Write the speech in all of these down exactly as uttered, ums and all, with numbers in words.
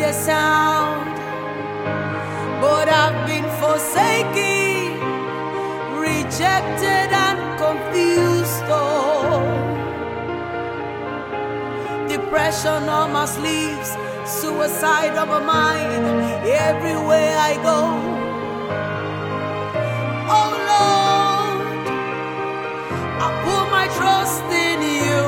a sound, but I've been forsaken, rejected and confused. Oh, depression on my sleeves, suicide on my mind, everywhere I go. Oh Lord, I put my trust in you.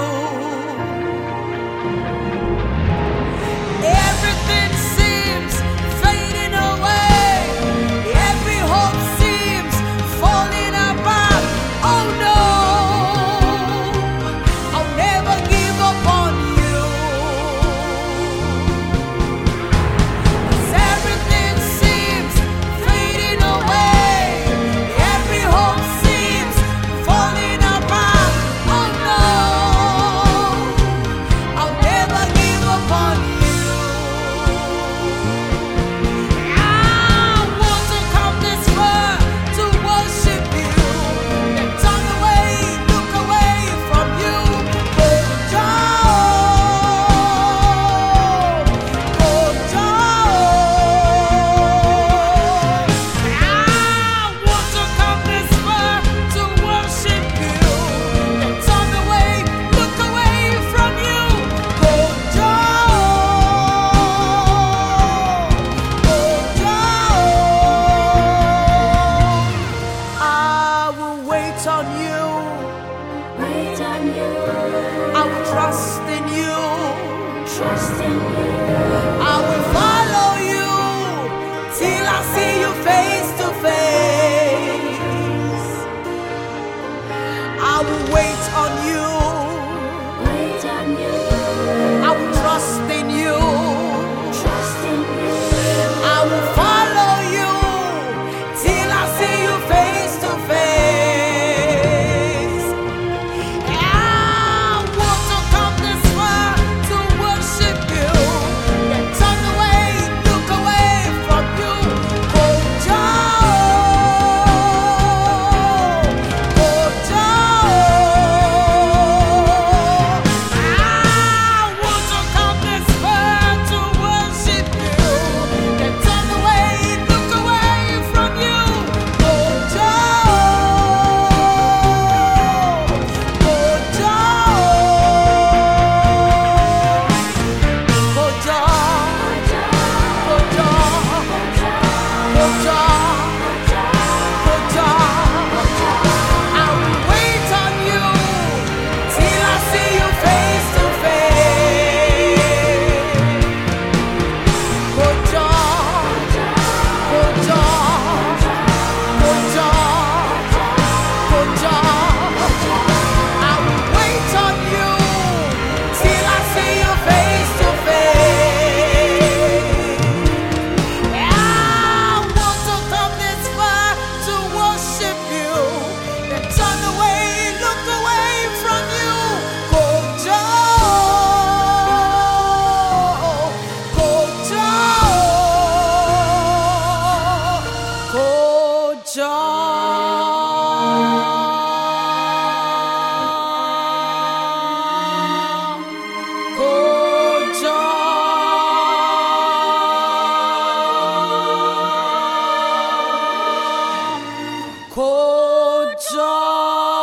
Everything seems fading away, every hope seems falling apart. Oh no, I'll never give up on you. 'Cause everything seems fading away, every hope seems falling apart. Oh no, I'll never give up on you. Trust in you. Trust in you. I will follow you till I see you face to face. I will wait on you. Wait on you. I will trust in you. Trust in you. I will follow you till I see you face to face. Kojo.